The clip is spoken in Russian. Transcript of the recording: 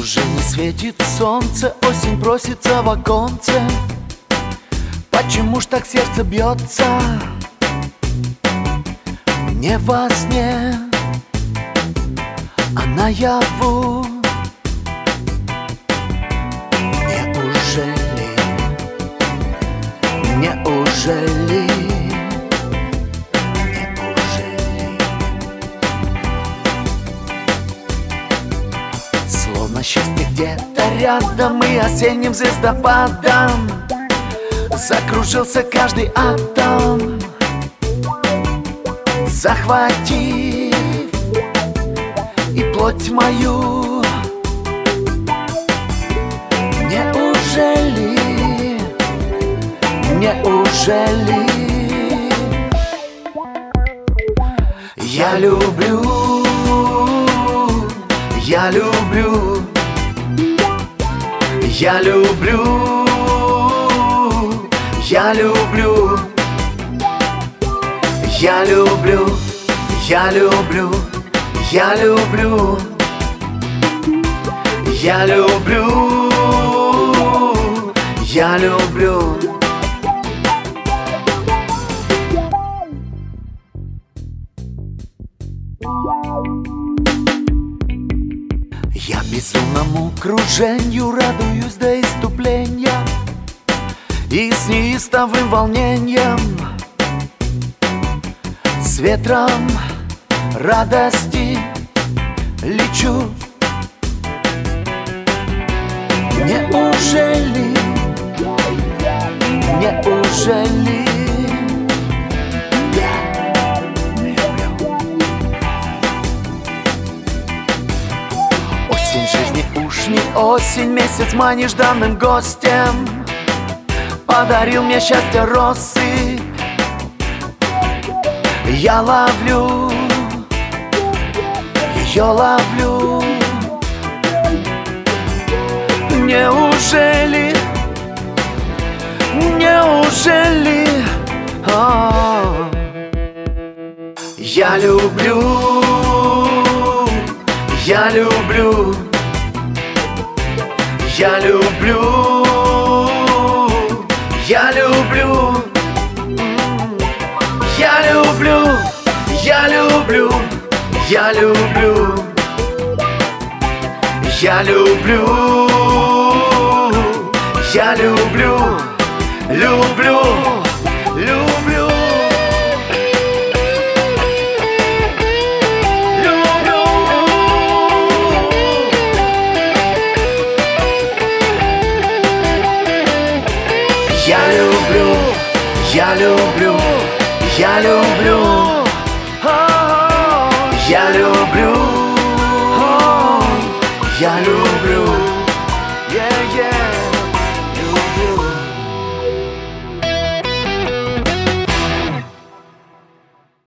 Уже не светит солнце, осень просится в оконце. Почему ж так сердце бьется? Не во сне, а наяву. Неужели, неужели, неужели? Словно счастье где-то рядом, и осенним звездопадом закружился каждый атом, захватив и плоть мою. Неужели, неужели я люблю, я люблю, я люблю, я люблю, я люблю, я люблю, я люблю, я люблю, я люблю. Я безумному круженью радуюсь до исступления, и с неистовым волнением, с ветром радости лечу. Неужели, неужели я люблю? Осень жизни уж не осень, месяц май нежданным гостем подарил мне счастье росы. Я ловлю, ее ловлю. Неужели, неужели я люблю, я люблю, я люблю, я люблю, я люблю, я люблю, я люблю, я люблю, я люблю, люблю, люблю. Я люблю, я люблю, я люблю, я люблю, я люблю.